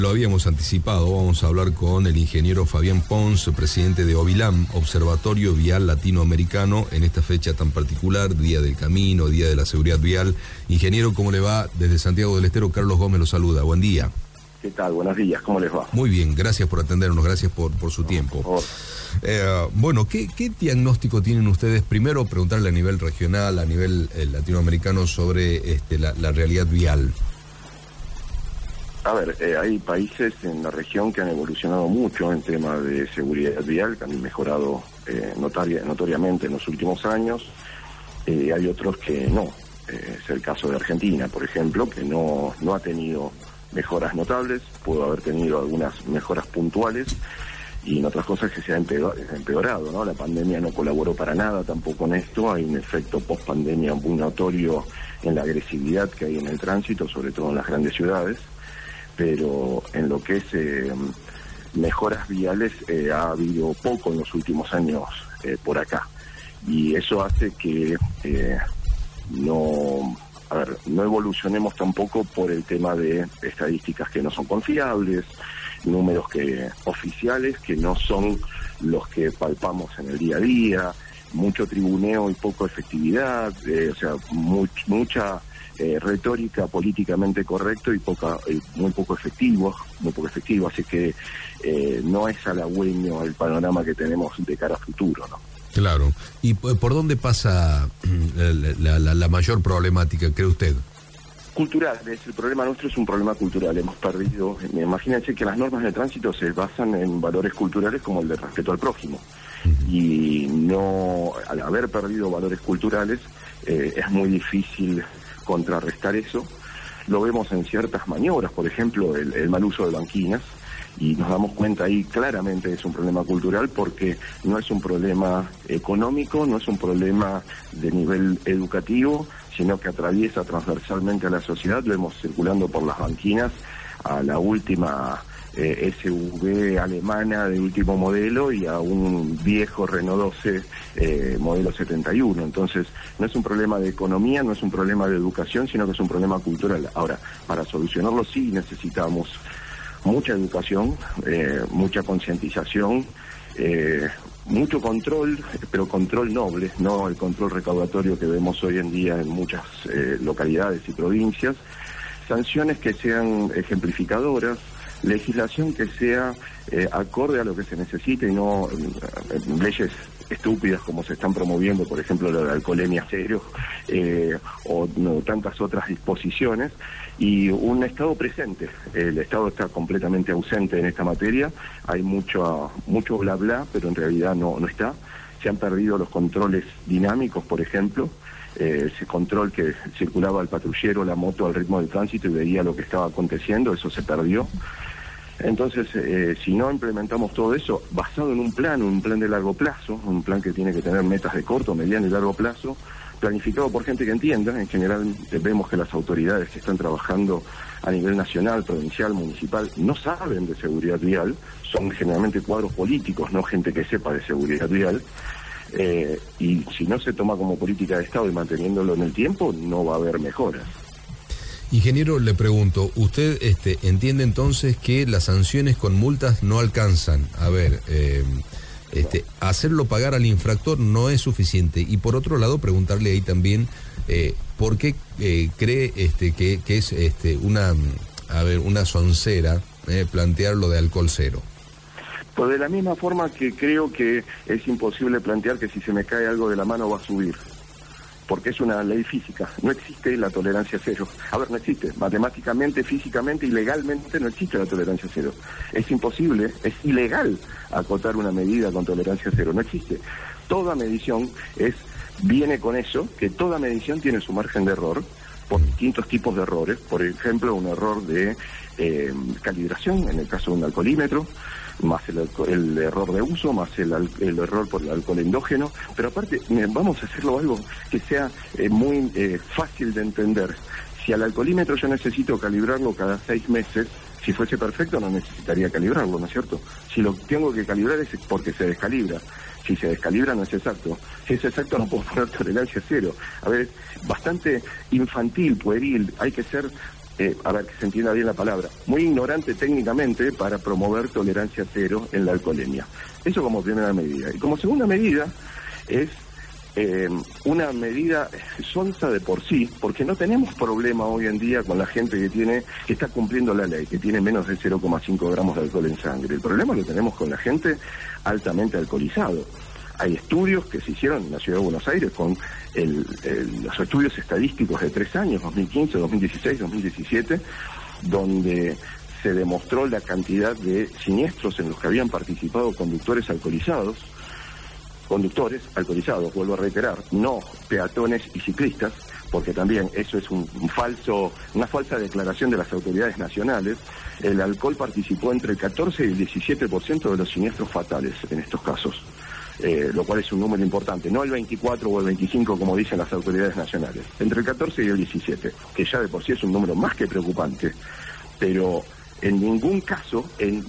Lo habíamos anticipado, vamos a hablar con el ingeniero Fabián Pons, presidente de OVILAM, Observatorio Vial Latinoamericano, en esta fecha tan particular, Día del Camino, Día de la Seguridad Vial. Ingeniero, ¿cómo le va? Desde Santiago del Estero, Carlos Gómez lo saluda. Buen día. ¿Qué tal? Buenos días, ¿cómo les va? Muy bien, gracias por atendernos, gracias por su tiempo. Por favor. Bueno, ¿qué diagnóstico tienen ustedes? Primero, preguntarle a nivel regional, a nivel latinoamericano, sobre la realidad vial. A ver, hay países en la región que han evolucionado mucho en tema de seguridad vial, que han mejorado notoriamente en los últimos años. Hay otros que no. Es el caso de Argentina, por ejemplo, que no ha tenido mejoras notables, pudo haber tenido algunas mejoras puntuales y en otras cosas que se ha empeorado, ¿no? La pandemia no colaboró para nada tampoco en esto. Hay un efecto post-pandemia muy notorio en la agresividad que hay en el tránsito, sobre todo en las grandes ciudades. Pero en lo que es mejoras viales ha habido poco en los últimos años por acá, y eso hace que no evolucionemos tampoco por el tema de estadísticas que no son confiables, números oficiales que no son los que palpamos en el día a día, mucho tribuneo y poco efectividad, mucha retórica políticamente correcto y muy poco efectivo, así que no es halagüeño el panorama que tenemos de cara a futuro, ¿no? Claro. ¿Y por dónde pasa la mayor problemática, cree usted? Cultural. El problema nuestro es un problema cultural. Hemos perdido, imagínense que las normas de tránsito se basan en valores culturales como el de respeto al prójimo. Y no, al haber perdido valores culturales, es muy difícil contrarrestar eso. Lo vemos en ciertas maniobras, por ejemplo, el mal uso de banquinas, y nos damos cuenta ahí claramente que es un problema cultural, porque no es un problema económico, no es un problema de nivel educativo, sino que atraviesa transversalmente a la sociedad. Lo vemos circulando por las banquinas a la última SUV alemana de último modelo y a un viejo Renault 12 modelo 71. Entonces, no es un problema de economía, no es un problema de educación, sino que es un problema cultural. Ahora, para solucionarlo sí necesitamos mucha educación, mucha concientización, mucho control, pero control noble, no el control recaudatorio que vemos hoy en día en muchas localidades y provincias, sanciones que sean ejemplificadoras, legislación que sea acorde a lo que se necesite y no leyes estúpidas como se están promoviendo, por ejemplo la de alcoholemia cero, o tantas otras disposiciones, y un Estado presente. El Estado está completamente ausente en esta materia. Hay mucho bla bla, pero en realidad no está. Se han perdido los controles dinámicos, por ejemplo, ese control que circulaba el patrullero, la moto al ritmo del tránsito y veía lo que estaba aconteciendo, eso se perdió. Entonces, si no implementamos todo eso, basado en un plan de largo plazo, un plan que tiene que tener metas de corto, mediano y largo plazo, planificado por gente que entienda. En general vemos que las autoridades que están trabajando a nivel nacional, provincial, municipal, no saben de seguridad vial, son generalmente cuadros políticos, no gente que sepa de seguridad vial, y si no se toma como política de Estado y manteniéndolo en el tiempo, no va a haber mejoras. Ingeniero, le pregunto, ¿usted entiende entonces que las sanciones con multas no alcanzan? A ver, hacerlo pagar al infractor no es suficiente. Y por otro lado, preguntarle ahí también, ¿por qué cree que es una soncera plantear lo de alcohol cero? Pues de la misma forma que creo que es imposible plantear que si se me cae algo de la mano va a subir, porque es una ley física. No existe la tolerancia cero. A ver, no existe. Matemáticamente, físicamente y legalmente no existe la tolerancia cero. Es imposible, es ilegal acotar una medida con tolerancia cero. No existe. Toda medición viene con eso, que toda medición tiene su margen de error por distintos tipos de errores. Por ejemplo, un error de calibración, en el caso de un alcoholímetro, más el error de uso, más el error por el alcohol endógeno. Pero aparte, vamos a hacerlo algo que sea muy fácil de entender. Si al alcoholímetro yo necesito calibrarlo cada 6 meses, si fuese perfecto no necesitaría calibrarlo, ¿no es cierto? Si lo tengo que calibrar es porque se descalibra. Si se descalibra no es exacto. Si es exacto no puedo poner tolerancia cero. A ver, es bastante infantil, pueril. Hay que ser a ver que se entienda bien la palabra, muy ignorante técnicamente para promover tolerancia cero en la alcoholemia. Eso como primera medida. Y como segunda medida es una medida sonsa de por sí, porque no tenemos problema hoy en día con la gente que está cumpliendo la ley, que tiene menos de 0,5 gramos de alcohol en sangre. El problema lo tenemos con la gente altamente alcoholizado. Hay estudios que se hicieron en la Ciudad de Buenos Aires con los estudios estadísticos de 3 años, 2015, 2016, 2017, donde se demostró la cantidad de siniestros en los que habían participado conductores alcoholizados, vuelvo a reiterar, no peatones y ciclistas, porque también eso es una falsa declaración de las autoridades nacionales. El alcohol participó entre el 14 y el 17% de los siniestros fatales en estos casos, lo cual es un número importante, no el 24 o el 25 como dicen las autoridades nacionales, entre el 14 y el 17, que ya de por sí es un número más que preocupante, pero en ningún caso,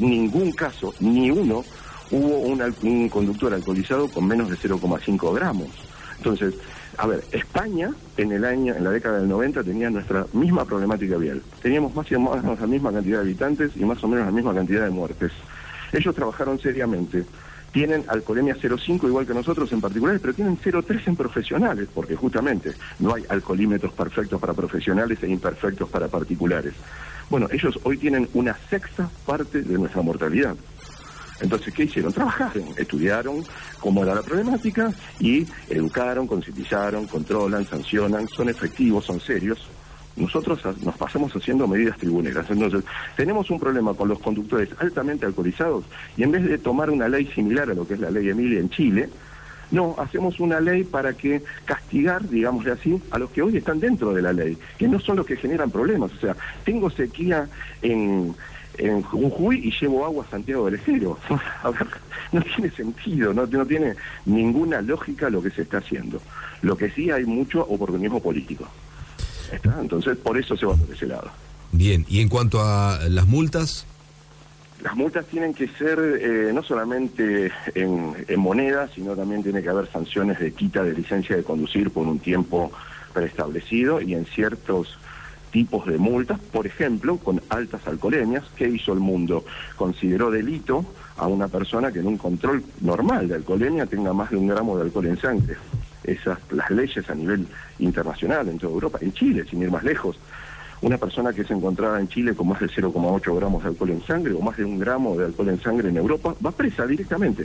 ni uno hubo un conductor alcoholizado con menos de 0,5 gramos. Entonces, a ver, España en la década del 90 tenía nuestra misma problemática vial. Teníamos más o menos la misma cantidad de habitantes y más o menos la misma cantidad de muertes. Ellos trabajaron seriamente. Tienen alcoholemia 0,5 igual que nosotros en particulares, pero tienen 0,3 en profesionales, porque justamente no hay alcoholímetros perfectos para profesionales e imperfectos para particulares. Bueno, ellos hoy tienen una sexta parte de nuestra mortalidad. Entonces, ¿qué hicieron? Trabajaron, estudiaron cómo era la problemática y educaron, concientizaron, controlan, sancionan, son efectivos, son serios. Nosotros nos pasamos haciendo medidas tribuneras. Entonces, tenemos un problema con los conductores altamente alcoholizados y en vez de tomar una ley similar a lo que es la ley Emilia en Chile, no, hacemos una ley para que castigar, digámosle así, a los que hoy están dentro de la ley, que no son los que generan problemas. O sea, tengo sequía en Jujuy y llevo agua a Santiago del Estero. A ver, no tiene sentido, no tiene ninguna lógica lo que se está haciendo. Lo que sí hay mucho oportunismo político. ¿Está? Entonces, por eso se va por ese lado. Bien, y en cuanto a las multas... Las multas tienen que ser no solamente en moneda, sino también tiene que haber sanciones de quita de licencia de conducir por un tiempo preestablecido y en ciertos tipos de multas, por ejemplo, con altas alcoholemias. ¿Qué hizo el mundo? Consideró delito a una persona que en un control normal de alcoholemia tenga más de 1 gramo de alcohol en sangre. Las leyes a nivel internacional, en toda Europa, en Chile, sin ir más lejos. Una persona que se encontraba en Chile con más de 0,8 gramos de alcohol en sangre o más de 1 gramo de alcohol en sangre en Europa, va presa directamente.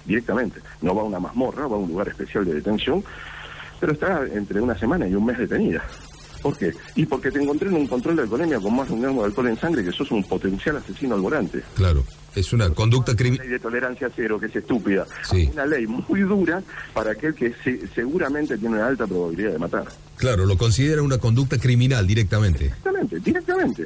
No va a una mazmorra, va a un lugar especial de detención, pero está entre 1 semana y 1 mes detenida. ¿Por qué? Y porque te encontré en un control de alcoholemia con más de 1 gramo de alcohol en sangre, que sos un potencial asesino al volante. Claro, es una conducta criminal. Una ley de tolerancia cero, que es estúpida. Sí. Una ley muy dura para aquel que seguramente tiene una alta probabilidad de matar. Claro, lo considera una conducta criminal directamente. Directamente.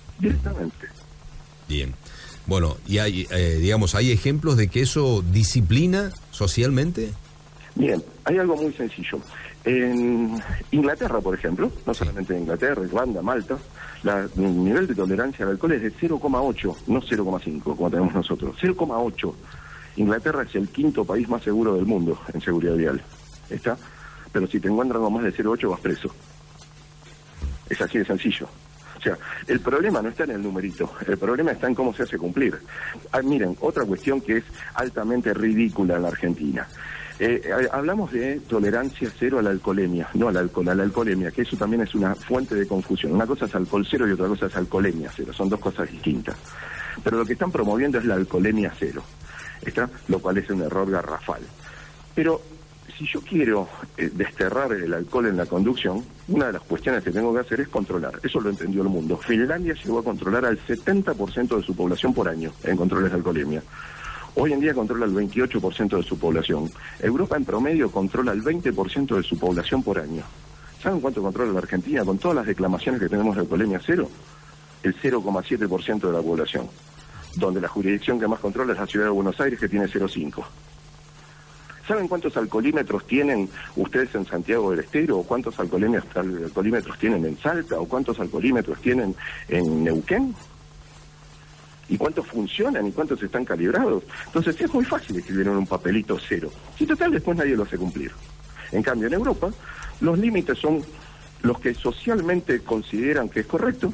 Bien. Bueno, y hay, ¿hay ejemplos de que eso disciplina socialmente? Bien, hay algo muy sencillo. En Inglaterra, por ejemplo, no solamente en Inglaterra, Irlanda, Malta, el nivel de tolerancia al alcohol es de 0,8, no 0,5, como tenemos nosotros, 0,8. Inglaterra es el 5º país más seguro del mundo en seguridad vial. ¿Está? Pero si te encuentran con más de 0,8 vas preso. Es así de sencillo. O sea, el problema no está en el numerito, el problema está en cómo se hace cumplir. Miren, otra cuestión que es altamente ridícula en la Argentina. Hablamos de tolerancia cero a la alcoholemia, no al alcohol, a la alcoholemia, que eso también es una fuente de confusión. Una cosa es alcohol cero y otra cosa es alcoholemia cero, son 2 cosas distintas. Pero lo que están promoviendo es la alcoholemia cero, ¿está? Lo cual es un error garrafal. Pero si yo quiero desterrar el alcohol en la conducción, una de las cuestiones que tengo que hacer es controlar. Eso lo entendió el mundo. Finlandia llegó a controlar al 70% de su población por año en controles de alcoholemia. Hoy en día controla el 28% de su población. Europa en promedio controla el 20% de su población por año. ¿Saben cuánto controla la Argentina con todas las declamaciones que tenemos de alcoholemia cero? El 0,7% de la población. Donde la jurisdicción que más controla es la Ciudad de Buenos Aires, que tiene 0,5%. ¿Saben cuántos alcoholímetros tienen ustedes en Santiago del Estero? ¿O cuántos alcoholímetros tienen en Salta? ¿O cuántos alcoholímetros tienen en Neuquén? ¿Y cuántos funcionan? ¿Y cuántos están calibrados? Entonces es muy fácil escribir en un papelito 0. Si total después nadie lo hace cumplir. En cambio en Europa los límites son los que socialmente consideran que es correcto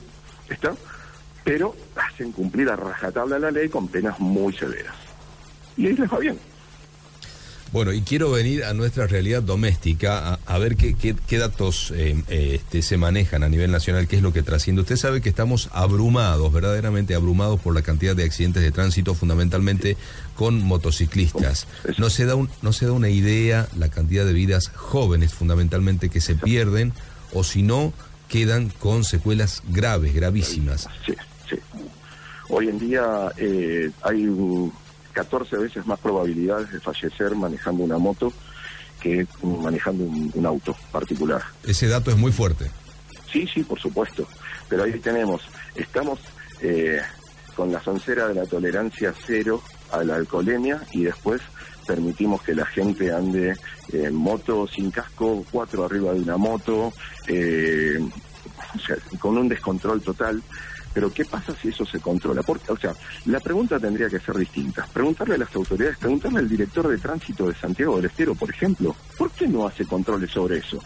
¿está? Pero hacen cumplir a rajatabla la ley con penas muy severas. Y ahí les va bien. Bueno, y quiero venir a nuestra realidad doméstica a ver qué datos se manejan a nivel nacional, qué es lo que trasciende. Usted sabe que estamos abrumados, verdaderamente abrumados por la cantidad de accidentes de tránsito, fundamentalmente con motociclistas. No se da una idea la cantidad de vidas jóvenes, fundamentalmente, que se pierden, o si no, quedan con secuelas graves, gravísimas. Sí. Hoy en día hay 14 veces más probabilidades de fallecer manejando una moto que manejando un auto particular. Ese dato es muy fuerte. Sí, por supuesto. Pero ahí estamos con la soncera de la tolerancia cero a la alcoholemia, y después permitimos que la gente ande en moto sin casco, 4 arriba de una moto, o sea, con un descontrol total. Pero ¿qué pasa si eso se controla? Porque, o sea, la pregunta tendría que ser distinta. Preguntarle a las autoridades, preguntarle al director de tránsito de Santiago del Estero, por ejemplo, ¿por qué no hace controles sobre eso?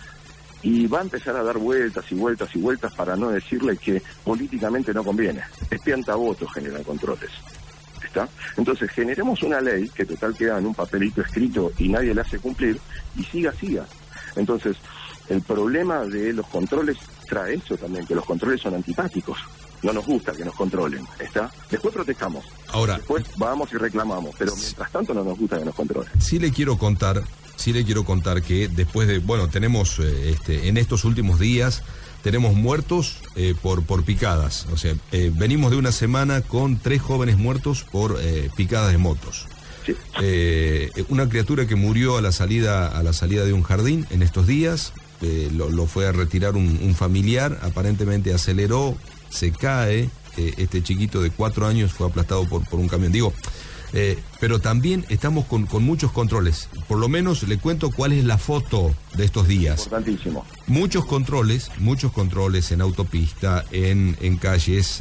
Y va a empezar a dar vueltas y vueltas y vueltas para no decirle que políticamente no conviene. Es piantavotos generar controles. ¿Está? Entonces generemos una ley que total queda en un papelito escrito y nadie la hace cumplir, y siga. Entonces, el problema de los controles trae eso también, que los controles son antipáticos. No nos gusta que nos controlen, ¿está? Después protestamos. Ahora, después vamos y reclamamos, pero mientras tanto no nos gusta que nos controlen. Sí le quiero contar que después de, tenemos en estos últimos días tenemos muertos por picadas. O sea, venimos de una semana con 3 jóvenes muertos por picadas de motos. Sí. Una criatura que murió a la salida de un jardín en estos días. Lo fue a retirar un familiar, aparentemente aceleró, se cae, este chiquito de 4 años fue aplastado por un camión. Pero también estamos con muchos controles. Por lo menos le cuento cuál es la foto de estos días. Importantísimo. Muchos controles en autopista, en calles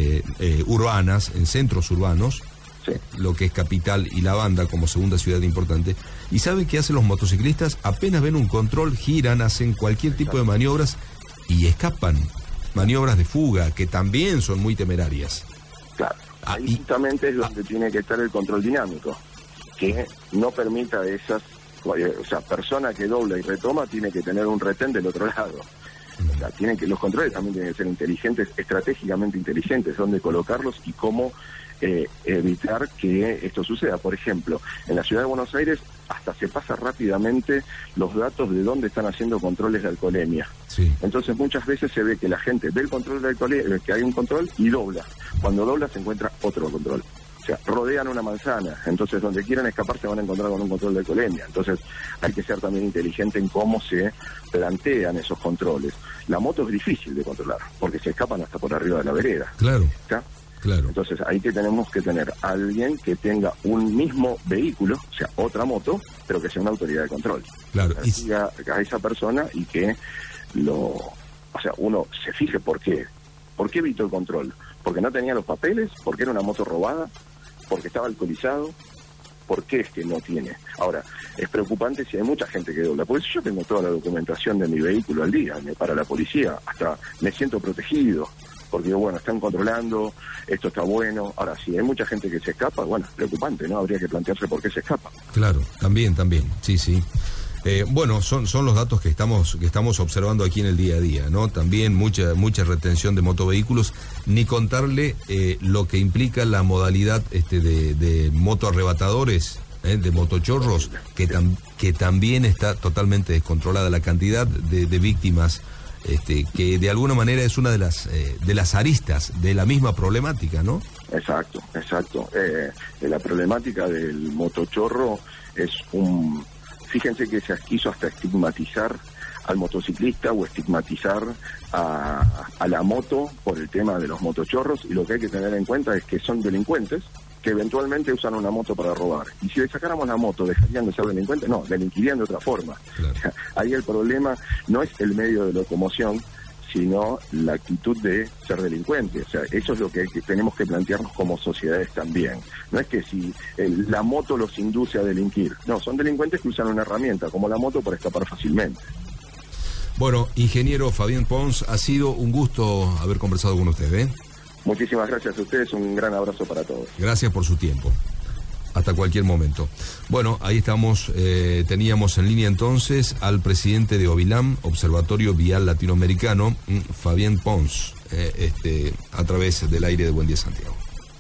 urbanas, en centros urbanos. Sí. Lo que es Capital y La Banda como segunda ciudad importante. ¿Y saben qué hacen los motociclistas? Apenas ven un control, giran, hacen cualquier tipo de maniobras y escapan. Maniobras de fuga, que también son muy temerarias. Claro, ahí justamente es donde tiene que estar el control dinámico, que no permita esas, o sea, persona que dobla y retoma tiene que tener un retén del otro lado. O sea, los controles también tienen que ser inteligentes, estratégicamente inteligentes, dónde colocarlos y cómo evitar que esto suceda. Por ejemplo, en la ciudad de Buenos Aires hasta se pasa rápidamente los datos de dónde están haciendo controles de alcoholemia. Sí. Entonces muchas veces se ve que la gente ve el control de alcoholemia, que hay un control, y dobla. Cuando dobla se encuentra otro control. O sea, rodean una manzana, entonces donde quieran escapar se van a encontrar con un control de alcoholemia. Entonces hay que ser también inteligente en cómo se plantean esos controles. La moto es difícil de controlar, porque se escapan hasta por arriba de la vereda. Claro. ¿Está? Claro. Entonces ahí que tenemos que tener a alguien que tenga un mismo vehículo, o sea, otra moto, pero que sea una autoridad de control. Claro. Y a esa persona y que uno se fije por qué. ¿Por qué evitó el control? ¿Porque no tenía los papeles? ¿Porque era una moto robada? ¿Porque estaba alcoholizado? ¿Por qué es que no tiene? Ahora, es preocupante si hay mucha gente que dobla. Porque si yo tengo toda la documentación de mi vehículo al día, me para la policía, hasta me siento protegido. Porque, están controlando, esto está bueno. Ahora, si hay mucha gente que se escapa, preocupante, ¿no? Habría que plantearse por qué se escapa. Claro, también, sí. Son los datos que estamos observando aquí en el día a día, ¿no? También mucha retención de motovehículos, ni contarle lo que implica la modalidad de motoarrebatadores, de motochorros, que también está totalmente descontrolada la cantidad de víctimas. Que de alguna manera es una de las aristas de la misma problemática, ¿no? Exacto. La problemática del motochorro es fíjense que se quiso hasta estigmatizar al motociclista o estigmatizar a la moto por el tema de los motochorros, y lo que hay que tener en cuenta es que son delincuentes que eventualmente usan una moto para robar. Y si le sacáramos la moto, ¿dejarían de ser delincuentes? No, delinquirían de otra forma. Claro. O sea, ahí el problema no es el medio de locomoción, sino la actitud de ser delincuente. O sea, eso es lo que tenemos que plantearnos como sociedades también. No es que si la moto los induce a delinquir. No, son delincuentes que usan una herramienta como la moto para escapar fácilmente. Bueno, ingeniero Fabián Pons, ha sido un gusto haber conversado con usted, ¿eh? Muchísimas gracias a ustedes, un gran abrazo para todos. Gracias por su tiempo. Hasta cualquier momento. Bueno, ahí estamos, teníamos en línea entonces al presidente de Ovilam, Observatorio Vial Latinoamericano, Fabián Pons, a través del aire de Buen Día Santiago.